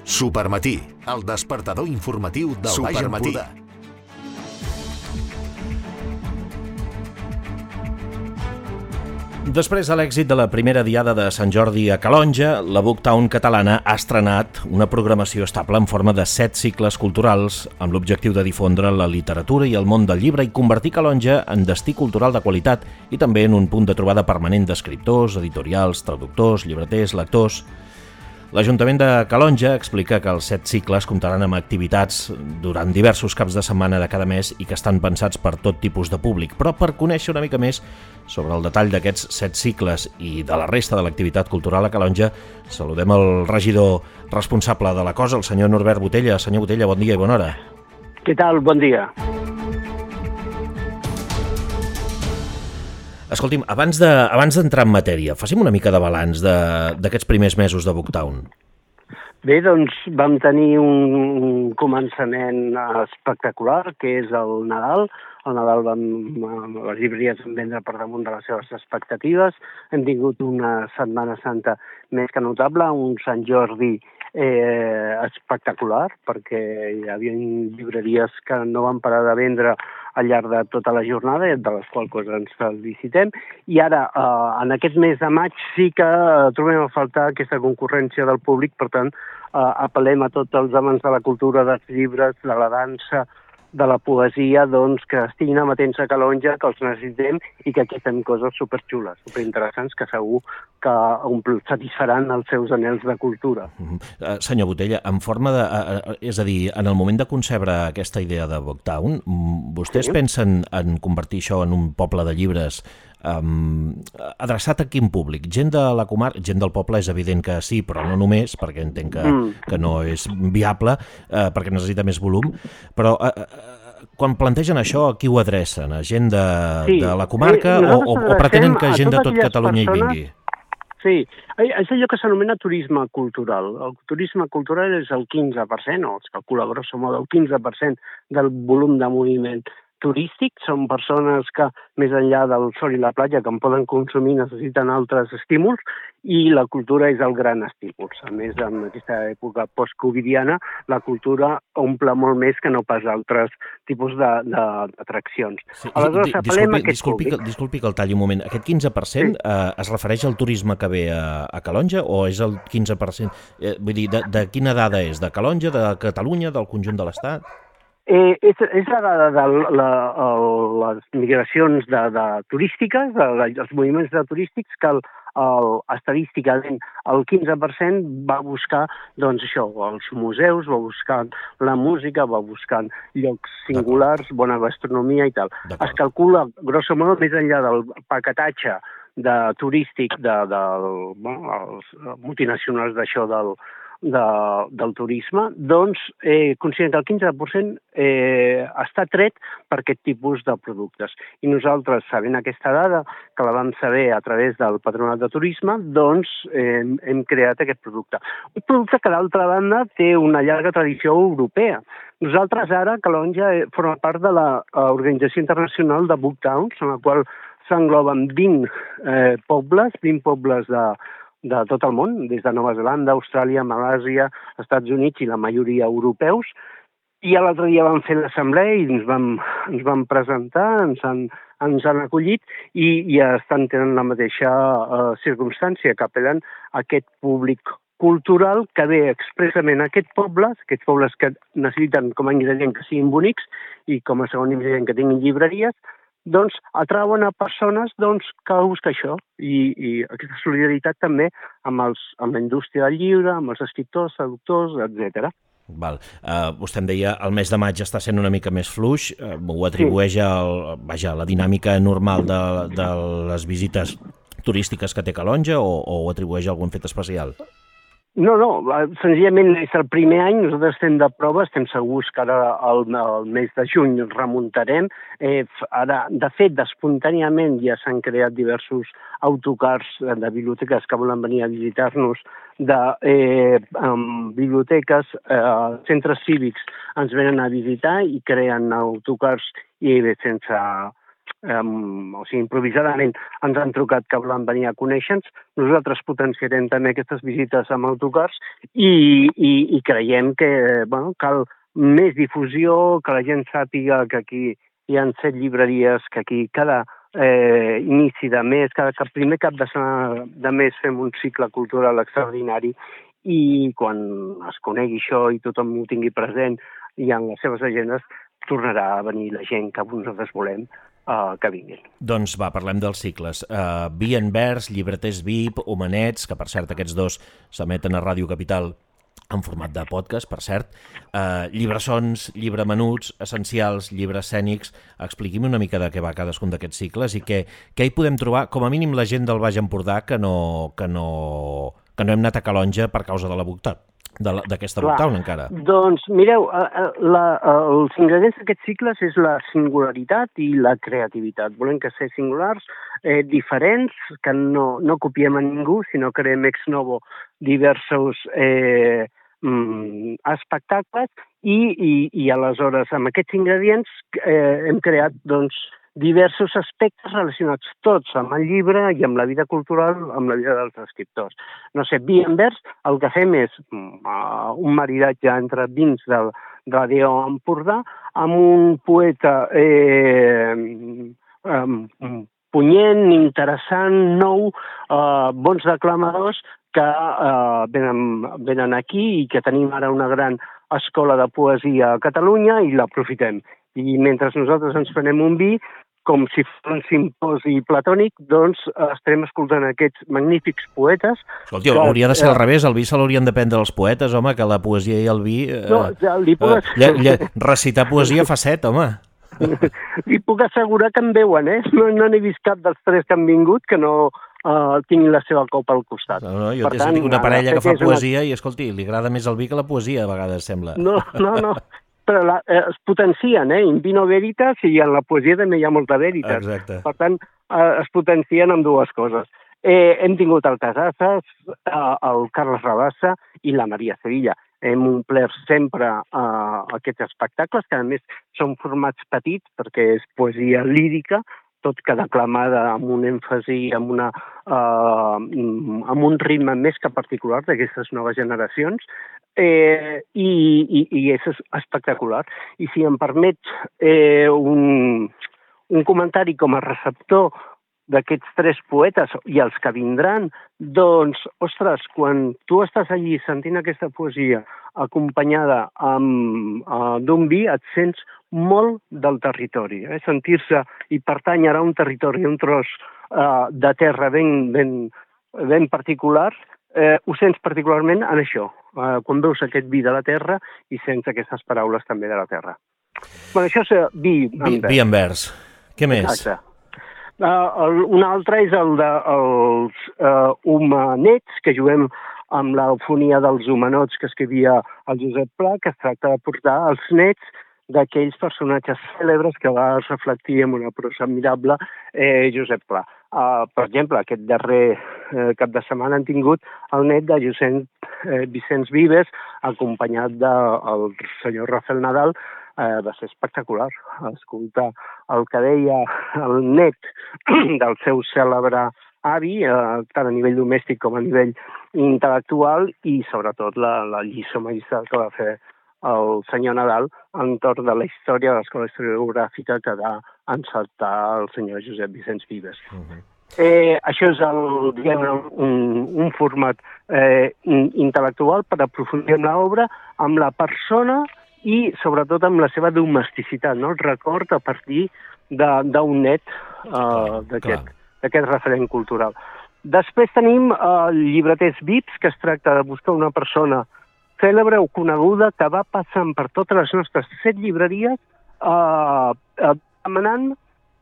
Supermatí, el despertador informatiu del Baix Empordà. Després de l'èxit de la primera diada de Sant Jordi a Calonge, la Booktown catalana ha estrenat una programació estable en forma de 7 cicles culturals amb l'objectiu de difondre la literatura i el món del llibre i convertir Calonge en destí cultural de qualitat i també en un punt de trobada permanent d'escriptors, editorials, traductors, llibreters, lectors. L'Ajuntament de Calonge explica que els 7 cicles comptaran amb activitats durant diversos caps de setmana de cada mes i que estan pensats per tot tipus de públic. Però per conèixer una mica més sobre el detall d'aquests 7 cicles i de la resta de l'activitat cultural a Calonge, saludem el regidor responsable de la cosa, el senyor Norbert Botella. Senyor Botella, bon dia i bona hora. Què tal? Bon dia. Escolti'm, abans d'entrar en matèria, facin una mica de balanç d'aquests primers mesos de Booktown. Bé, doncs vam tenir un començament espectacular, que és el Nadal. El Nadal les llibreries van vendre per damunt de les seves expectatives. Hem tingut una Setmana Santa més que notable, un Sant Jordi espectacular, perquè hi havia llibreries que no van parar de vendre al llarg de tota la jornada, de les quals ens felicitem. I ara, en aquest mes de maig, sí que trobem a faltar aquesta concurrència del públic, per tant, apel·lem a tots els amants de la cultura, dels llibres, de la dansa, de la poesia, doncs, que estiguin amatents a Calonge, que els necessitem i que aquí fem coses superxules, superinteressants, que segur que satisfaran els seus anhels de cultura. Senyor Botella, en forma de... és a dir, en el moment de concebre aquesta idea de Booktown, vostès pensen en convertir això en un poble de llibres adreçat a quin públic? Gent de la comarca, gent del poble és evident que sí, però no només, perquè entenc que no és viable, perquè necessita més volum, però quan plantegen això, a qui ho adrecen? A gent de la comarca o pretenen que gent de tot Catalunya hi vingui? Sí, és allò que s'anomena turisme cultural. El turisme cultural és el 15%, o es calcula grosso modo el 15% del volum de moviment turístic. Són persones que, més enllà del sol i la platja, que en poden consumir, necessiten altres estímuls, i la cultura és el gran estímul. A més, en aquesta època post-covidiana, la cultura omple molt més que no pas altres tipus d'atraccions. Sí, disculpi que el talli un moment. Aquest 15% es refereix al turisme que ve a Calonge o és el 15%? Vull dir, de quina dada és? De Calonge, de Catalunya, del conjunt de l'Estat? És la dada de les migracions turístiques, els moviments turístics, que estadísticament el 15% va buscar, doncs això, els museus, va buscar la música, va buscar llocs singulars, bona gastronomia i tal. Es calcula, grosso modo, més enllà del paquetatge turístic dels multinacionals d'això del turisme, doncs considerem que el 15% està tret per aquest tipus de productes. I nosaltres, sabent aquesta dada, que la vam saber a través del Patronat de Turisme, doncs hem creat aquest producte. Un producte que, d'altra banda, té una llarga tradició europea. Nosaltres ara, Calonge, forma part de l'Organització Internacional de Booktowns, en la qual s'engloben 20 pobles de tot el món, des de Nova Zelanda, Austràlia, Malàisia, Estats Units i la majoria europeus. I l'altre dia vam fer l'assemblea i ens vam presentar, ens han acollit i tenen la mateixa circumstància, que apel·len a aquest públic cultural que ve expressament a aquests pobles que necessiten com a ingredient que siguin bonics i com a segon ingredient que tinguin llibreries, doncs atrauen a persones que busquen això i aquesta solidaritat també amb la indústria del llibre, amb els escriptors, traductors, etc. Val. Vostè em deia el mes de maig està sent una mica més fluix, ho atribueix a la dinàmica normal de les visites turístiques que té Calonge o ho atribueix a algun fet especial? No, senzillament és el primer any, nosaltres estem de prova, estem segurs que ara al mes de juny remuntarem. Ara, de fet, espontàniament ja s'han creat diversos autocars de biblioteques que volen venir a visitar-nos, de biblioteques, centres cívics ens venen a visitar i creen autocars i sense o sigui, improvisadament ens han trucat que volen venir a conèixer-nos. Nosaltres potenciarem també aquestes visites amb autocars i creiem que cal més difusió, que la gent sàpiga que aquí hi ha 7 llibreries, que aquí cada inici de mes, cada primer cap de setmana de mes fem un cicle cultural extraordinari i quan es conegui això i tothom ho tingui present i en les seves agendes, tornarà a venir la gent que nosaltres volem que vinguin. Doncs va, parlem dels cicles. Vi&Vers, Llibreters VIP, Homenets, que per cert aquests dos s'emeten a Ràdio Capital en format de podcast, per cert. Llibressons, llibremenuts, essencials, llibres escènics. Expliqui'm una mica de què va cadascun d'aquests cicles i què hi podem trobar, com a mínim la gent del Baix Empordà que no hem anat a Calonge per causa de la Booktown, d'aquesta Booktown encara. Doncs mireu, els ingredients d'aquests cicles és la singularitat i la creativitat. Volem que ser singulars, diferents, que no copiem a ningú, sinó creem ex novo diversos espectacles i aleshores amb aquests ingredients hem creat doncs diversos aspectes relacionats tots amb el llibre i amb la vida cultural, amb la vida dels escriptors. No sé, Vi&Vers, el que fem és un maridatge entre vins de la DO Empordà amb un poeta punyent, interessant, nou, bons declamadors que venen aquí i que tenim ara una gran escola de poesia a Catalunya i l'aprofitem. I mentre nosaltres ens prenem un vi, com si fos un simposi platònic, doncs estarem escoltant aquests magnífics poetes. Escolti, hauria de ser al revés, el vi se l'haurien de prendre els poetes, home, que la poesia i el vi... Recitar poesia fa set, home. Li puc assegurar que em veuen, No n'he vist cap dels 3 que han vingut que no tinguin la seva copa al costat. No, jo tinc una parella que fa poesia i, escolti, li agrada més el vi que la poesia, a vegades, sembla. No. Però es potencien, in vino veritas, i en la poesia també hi ha molta veritas. Exacte. Per tant, es potencien amb dues coses. Hem tingut el Casasses, el Carles Rabassa i la Maria Sevilla. Hem omplert sempre aquests espectacles, que a més són formats petits, perquè és poesia lírica, tot que declamada amb un èmfasi, amb un ritme més que particular d'aquestes noves generacions, i és espectacular. I si em permets un comentari com a receptor d'aquests 3 poetes i els que vindran, doncs, ostres, quan tu estàs allí sentint aquesta poesia acompanyada d'un vi, et sents molt del territori. Sentir-se i pertànyer a un territori, un tros de terra ben particular, ho sents particularment en això, quan veus aquest vi de la terra i sents aquestes paraules també de la terra. Bueno, això és Vi&Vers. Què més? Exacte. Un altre és el dels Homenets, que juguem amb l'eufonia dels homenots que escrivia el Josep Pla, que es tracta de portar els nets d'aquells personatges cèlebres que va reflectir amb una prosa admirable Josep Pla. Per exemple, aquest darrer cap de setmana han tingut el net de Vicenç Vives, acompanyat del senyor Rafael Nadal. Va ser espectacular escoltar el que deia el net del seu cèlebre avi, tant a nivell domèstic com a nivell intel·lectual, i sobretot la lliçó magistral que va fer el senyor Nadal entorn de la història de l'escola historiogràfica que va encertar el senyor Josep Vicenç Vives. Això és un format intel·lectual per aprofundir en l'obra, amb la persona i sobretot amb la seva domesticitat, el record a partir d'un net d'aquest referent cultural. Després tenim Llibreters VIPs, que es tracta de buscar una persona cèlebre o coneguda que va passant per totes les nostres 7 llibreries demanant,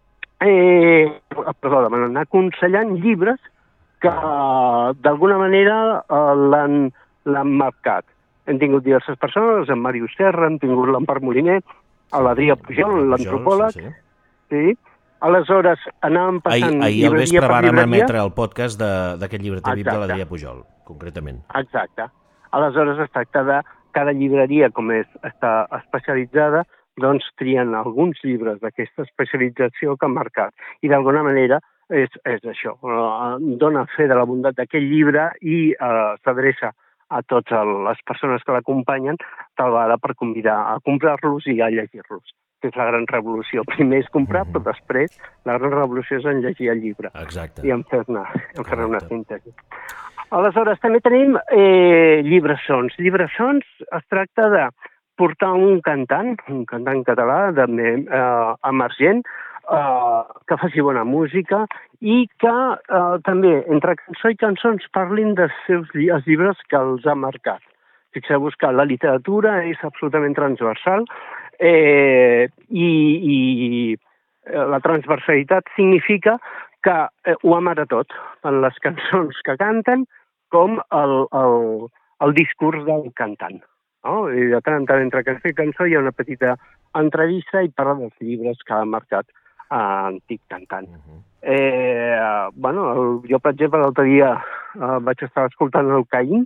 aconsellant llibres que d'alguna manera l'han marcat. Hem tingut diverses persones, en Màrius Serra, hem tingut l'Empar Moliner, l'Adrià Pujol, l'antropòleg. Sí. Aleshores, anàvem passant... Ahir al vespre vàrem emetre el podcast d'aquest llibreter VIP de l'Adrià Pujol, concretament. Exacte. Aleshores, es tracta de cada llibreria, com està especialitzada, doncs trien alguns llibres d'aquesta especialització que han marcat. I d'alguna manera és això, dona fe de la bondat d'aquest llibre i s'adreça a totes les persones que l'acompanyen, tal vegada per convidar a comprar-los i a llegir-los. Que és la gran revolució. Primer és comprar, però després la gran revolució és en llegir el llibre. Exacte. I en fer-ne una síntesi. Aleshores, també tenim llibresons. Llibresons es tracta de portar un cantant català emergent, que faci bona música i que també, entre cançó i cançons, parlin dels seus llibres que els ha marcat. Fixeu-vos que la literatura és absolutament transversal i la transversalitat significa que ho amara tot, tant les cançons que canten com el discurs del cantant. No? I de tant en tant, entre cançó i cançó, hi ha una petita entrevista i parla dels llibres que ha marcat antic cantant. Jo, per exemple, l'altre dia vaig estar escoltant el Caín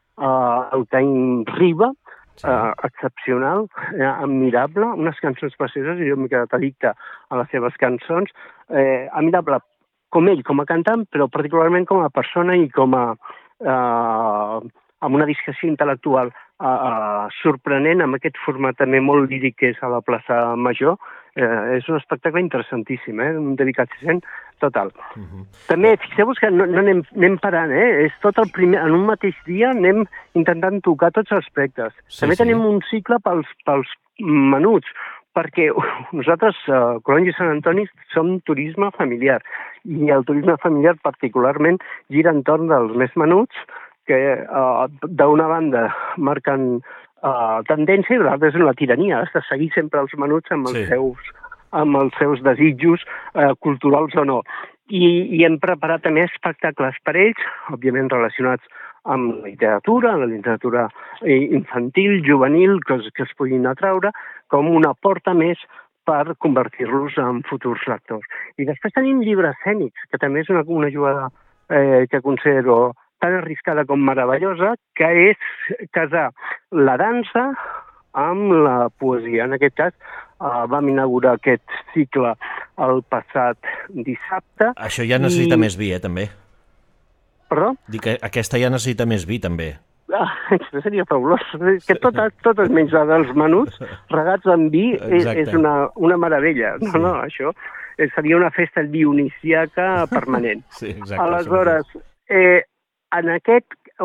Riba, excepcional, admirable, unes cançons precioses, i jo m'he quedat addicte a les seves cançons, admirable com ell, com a cantant, però particularment com a persona i com amb una discreció intel·lectual sorprenent, amb aquest format també molt líric que és a la plaça Major. És un espectacle interessantíssim, un delicatessent total. També, fixeu-vos que no anem parant, és tot el primer, en un mateix dia anem intentant tocar tots els aspectes. També tenim un cicle pels menuts, perquè nosaltres, Calonge i Sant Antoni, som turisme familiar, i el turisme familiar particularment gira entorn dels més menuts, que d'una banda marquen tendència i l'altra és la tirania, has de seguir sempre els menuts amb els seus desitjos culturals o no. I hem preparat també espectacles per ells, òbviament relacionats amb la literatura infantil, juvenil, que es puguin atraure, com una porta més per convertir-los en futurs lectors. I després tenim llibres escènics, que també és una jugada que considero tan arriscada com meravellosa, que és casar la dansa amb la poesia. En aquest cas, vam inaugurar aquest cicle el passat dissabte. Això ja necessita més vi, també. Perdó? Dic que aquesta ja necessita més vi, també. Això seria fabulós. Que tot és menjar dels menuts regats amb vi és una meravella. No, això seria una festa dionisiaca permanent. Sí, exacte. Aleshores, en aquest,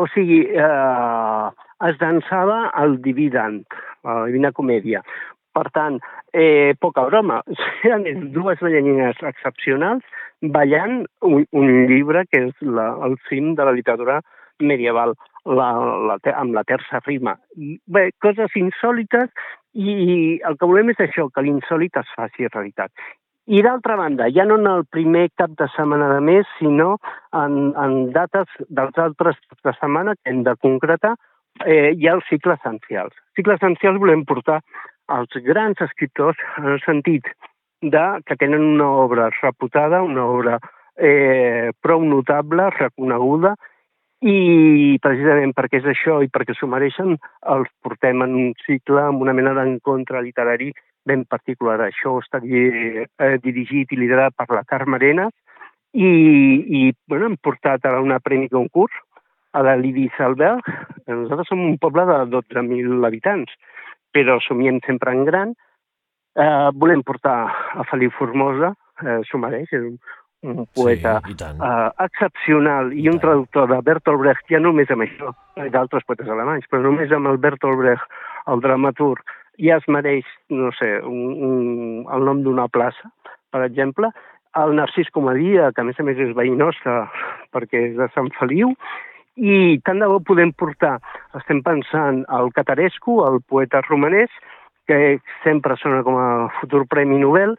es dansava el Dividend, la Divina Comèdia. Per tant, poca broma, eren dues ballarines excepcionals ballant un llibre que és el cim de la literatura medieval, amb la terça rima. Bé, coses insòlites, i el que volem és això, que l'insòlit es faci realitat. I d'altra banda, ja no en el primer cap de setmana de mes, sinó en dates dels altres caps de setmana que hem de concretar, hi ha els cicles essencials. Cicles essencials volem portar als grans escriptors en el sentit que tenen una obra reputada, una obra prou notable, reconeguda, i precisament perquè és això i perquè s'ho mereixen, els portem en un cicle amb una mena d'encontre literari ben particular. Això està dirigit i liderat per la Carme Arenas i hem portat a una premi concurs a la Lidi Salberg. Nosaltres som un poble de 12.000 habitants, però somiem sempre en gran. Volem portar a Feliu Formosa, s'ho mereix, és un poeta excepcional i un traductor de Bertolt Brecht, ja només amb això, d'altres poetes alemanys, però només amb el Bertolt Brecht, el dramaturg, ja es mereix, no sé, el nom d'una plaça, per exemple. El Narcís Comadia, que a més és veí nostre perquè és de Sant Feliu, i tant de bo podem portar, estem pensant, el Catarescu, el poeta romanès, que sempre sona com a futur Premi Nobel,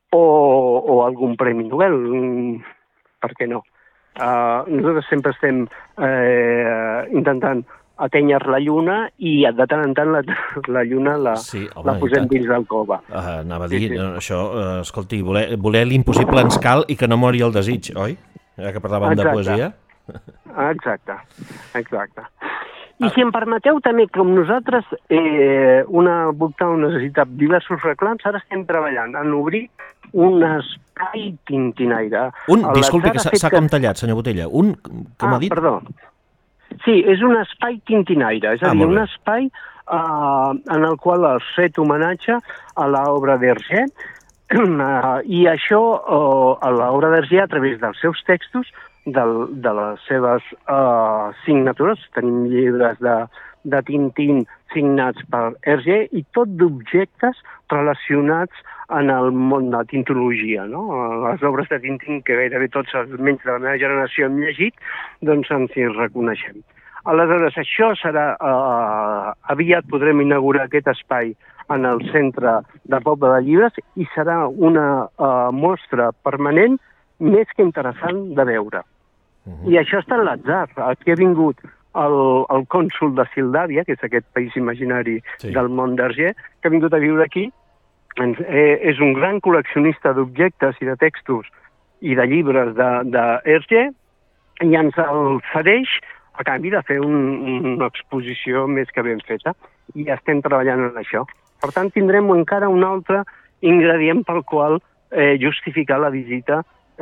o algun Premi Nobel, per què no? Nosaltres sempre estem intentant atènyer la lluna i de tant en tant la lluna la posem dins del cova. Anava a dir, això, escolti, voler l'impossible ens cal i que no mori el desig, oi? Ja que parlàvem de poesia. Exacte. I si em permeteu també, com nosaltres, una Booktown necessita diversos reclams, ara estem treballant en obrir un espai tintinaire. Disculpi, que s'ha com tallat, senyor Botella. Com ha dit? Perdó. Sí, és un espai tintinaire, és a dir, un espai en el qual es fet homenatge a l'obra d'Hergé, i això, a l'obra d'Hergé, a través dels seus textos, de les seves signatures, tenim llibres de Tintín signats per Hergé i tot d'objectes relacionats en el món de la tintologia, no? Les obres de Tintín, que gairebé tots els menys de la meva generació hem llegit, doncs ens hi reconeixem. Aleshores, això serà... aviat podrem inaugurar aquest espai en el centre del Poble de Llibres i serà una mostra permanent més que interessant de veure. I això està en l'atzar. Aquí ha vingut el cònsol de Sildàvia, que és aquest país imaginari del món d'Hergé, que ha vingut a viure aquí. És un gran col·leccionista d'objectes i de textos i de llibres d'Hergé i ens el cedeix a canvi de fer una exposició més que ben feta. I estem treballant en això. Per tant, tindrem encara un altre ingredient pel qual justificar la visita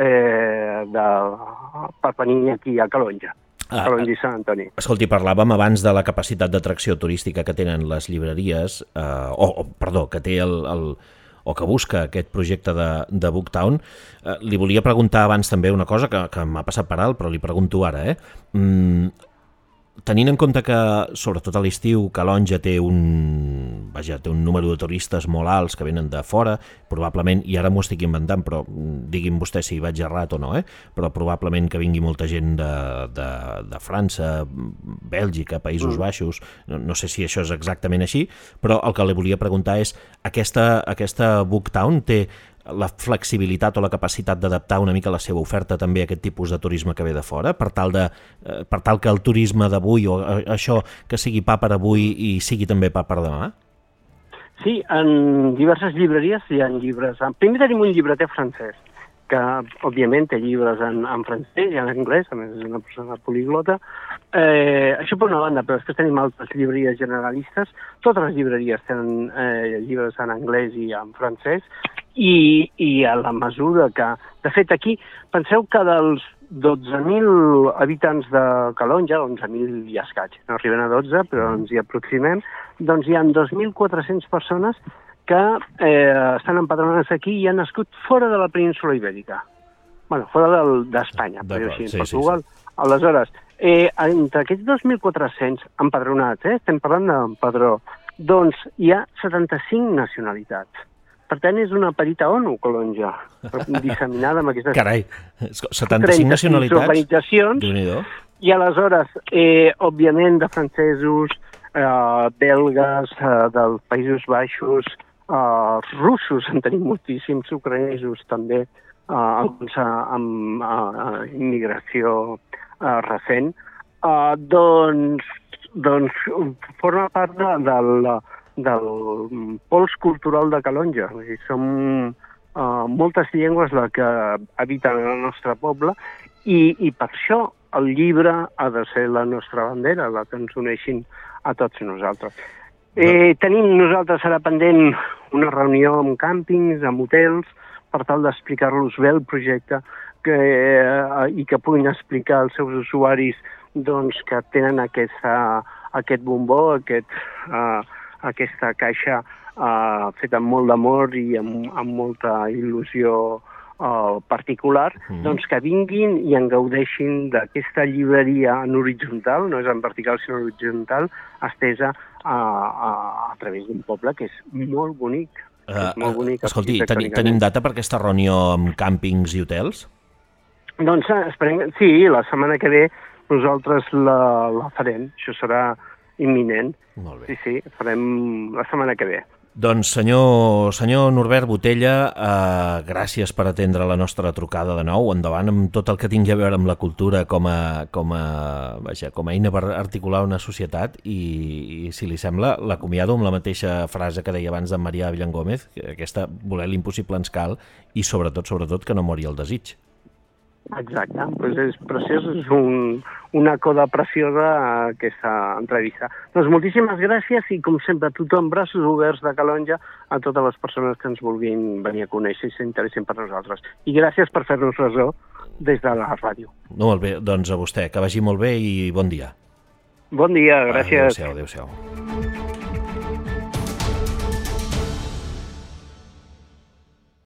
per venir aquí a Calonge, Calonge i Sant Antoni. Escolti, parlàvem abans de la capacitat d'atracció turística que tenen les llibreries, que té o que busca aquest projecte de Booktown. Li volia preguntar abans també una cosa que m'ha passat per alt, però li pregunto ara. Tenint en compte que, sobretot a l'estiu, Calonge té un número de turistes molt alts que venen de fora, probablement, i ara m'ho estic inventant, però digui'm vostè si vaig errat o no, però probablement que vingui molta gent de França, Bèlgica, Països Baixos, no sé si això és exactament així, però el que li volia preguntar és, aquesta Booktown té la flexibilitat o la capacitat d'adaptar una mica la seva oferta també a aquest tipus de turisme que ve de fora, per tal que el turisme d'avui o això que sigui pa per avui i sigui també pa per demà? Sí, en diverses llibreries hi ha llibres. Primer tenim un llibreter francès, que òbviament té llibres en francès i en anglès, a més és una persona poliglota. Això per una banda, però després tenim altres llibreries generalistes. Totes les llibreries tenen llibres en anglès i en francès, i a la mesura que... De fet, aquí, penseu que dels 12.000 habitants de Calonge, 11.000 i escaig, no arriben a 12, però ens hi aproximem, doncs hi ha 2.400 persones que estan empadronades aquí i han nascut fora de la península Ibèrica. Bueno, fora d'Espanya, per dir així, en Portugal. Aleshores, entre aquests 2.400 empadronats, estem parlant d'empadró, doncs hi ha 75 nacionalitats. Per tant, és una petita ONU, Calonge, disseminada amb aquestes... Carai, 75 nacionalitats? Organitzacions, i aleshores, òbviament, de francesos, belgues, dels Països Baixos, russos, en tenim moltíssims, ucranesos també, alguns amb immigració recent, doncs forma part del pols cultural de Calonge. Som moltes llengües les que habiten en el nostre poble i per això el llibre ha de ser la nostra bandera, la que ens uneixin a tots nosaltres. Tenim nosaltres ara pendent una reunió amb càmpings, amb hotels, per tal d'explicar-los bé el projecte i que puguin explicar als seus usuaris doncs, que tenen aquest bombó, aquesta caixa feta amb molt d'amor i amb molta il·lusió particular, doncs que vinguin i en gaudeixin d'aquesta llibreria en horitzontal, no és en vertical sinó en horitzontal, estesa a través d'un poble que és molt bonic. Escolti, tenim data per aquesta reunió amb càmpings i hotels? Doncs esperem, sí, la setmana que ve nosaltres la farem, això serà imminent. Molt bé. Sí, farem la setmana que ve. Doncs senyor Norbert Botella, gràcies per atendre la nostra trucada de nou, endavant amb tot el que tingui a veure amb la cultura com a eina per articular una societat i si li sembla, l'acomiado amb la mateixa frase que deia abans d'en Marià Villangómez, que aquesta voler l'impossible ens cal i sobretot que no mori el desig. Exacte, doncs és preciós, és una coda preciosa aquesta entrevista. Doncs moltíssimes gràcies i, com sempre, tothom braços oberts de Calonge a totes les persones que ens vulguin venir a conèixer i s'interessin per nosaltres. I gràcies per fer-nos ressò des de la ràdio. Molt bé, doncs a vostè, que vagi molt bé i bon dia. Bon dia, gràcies. Adéu-siau, adéu-siau.